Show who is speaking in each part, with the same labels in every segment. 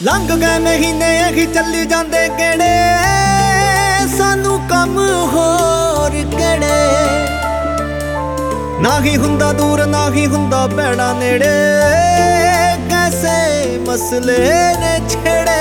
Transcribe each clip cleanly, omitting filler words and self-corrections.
Speaker 1: लंघ गए महीने अखी चली जांदे केड़े सानू कम होर केड़े ना ही हुंदा दूर ना ही हुंदा भैड़ा नेड़े कैसे मसले ने छेड़े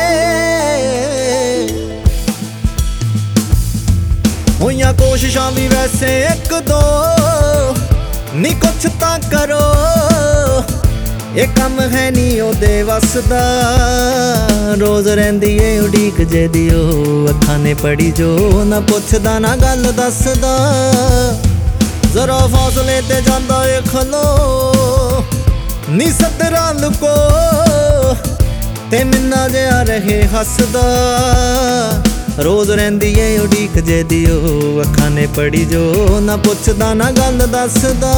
Speaker 1: होइयां कोशिशां भी वैसे एक दो नी कुछ तां करो ये कम है नी ओदे वसदा रोज रहिंदी ए उड़ीक जे दियो अखां ने पढ़ी जो ना पुछदा ना गल दसदा जरा फासले ते जांदा ए खलो नी सदरा लुको ते मिन्ना जिहा रहे हसदा रोज रहिंदी ए उड़ीक जे दियो अखां ने पढ़ी जो ना पुछदा ना गल दसदा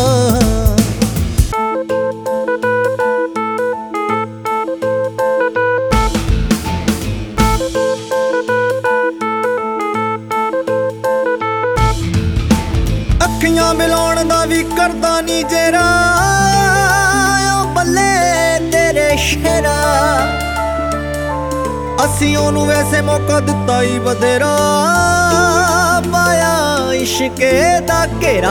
Speaker 1: अखियां मिलाउण दा वी करदा नी जेरा ओ बल्ले तेरे शेरा असीं ओनू वैसे मौका दिता ही बथेरा पाया इश्के दा घेरा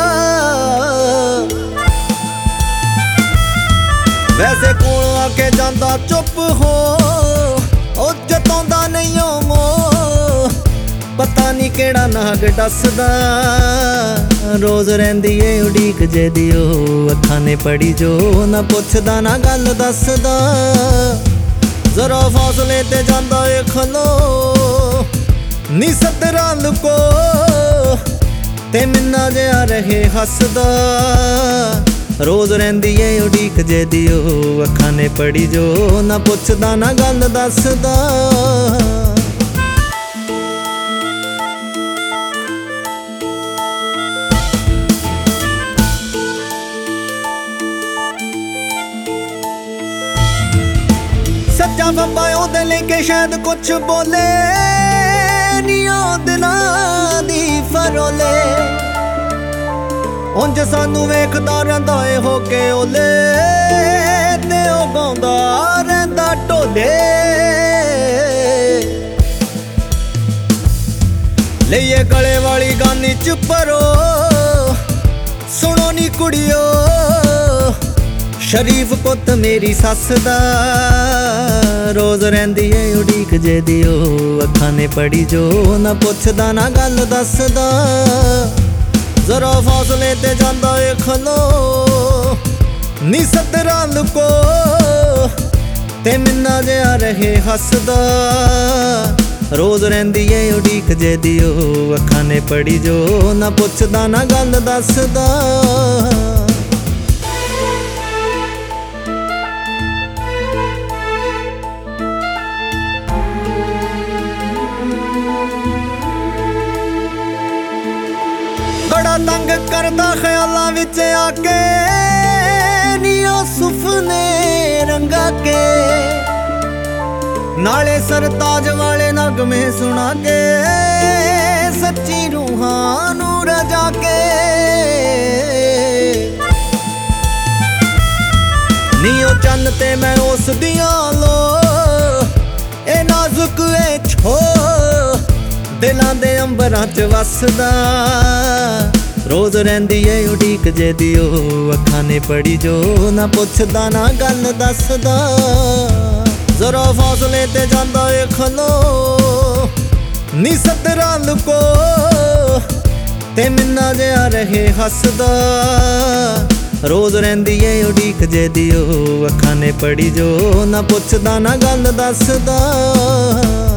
Speaker 1: वैसे कोल आके जांदा चुप हो ओ जताउंदा नहीं ओ मोह पता नी केड़ा नाग डसदा रोज रहिंदी ए उड़ीक जे दियो अखां ने पढ़ी जो ना पुछदा ना गल दसदा जरा फासले ते जांदा ए खलो नी सदरा लुको ते मिन्ना जिहा रहे हसदा रोज रहिंदी ए उड़ीक जे दियो अखां ने पढ़ी जो ना पुछदा ना गल दसदा सच्चा बब्बा ओदे लेके शायद कुछ बोले नी ओ दिलां दी फरोले उंज सानू वेखदा रहिंदा ए होके ओले ते ओ गाउंदा रहिंदा ढोले लईए गले वाली गानी च भरो सुनो नी कुड़ियो शरीफ पुत मेरी सस दा रोज रहिंदी ए उड़ीक जे दियो अखां ने पढ़ी जो ना पुछदा ना गल दसदा जरा फासले ते जांदा ए खलो नी सदरा लुको ते मिन्ना जिहा रहे हसदा रोज रहिंदी ए उड़ीक जे दियो अखां ने पढ़ी जो ना पुछदा ना गल दसदा बड़ा तंग करदा ख्यालां विच आके नी ओ सुफने रंगा के नाले सरताज वाले नगमे सुना के सच्ची रूहां नू रजा के नी ओ चन्न ते मैं उस दियां लो ए नाजुक ए छो दिलां दे अंबरां च वसदा रोज रहिंदी ए उड़ीक जे दियो अखां ने पढ़ी जो ना पुछदा ना गल दसदा जरा फासले ते जांदा ए खलो नी सदरा लुको ते मिन्ना जिहा रहे हसदा रोज रहिंदी ए उड़ीक जे दियो अखां ने पढ़ी जो ना पुछदा ना गल दसदा।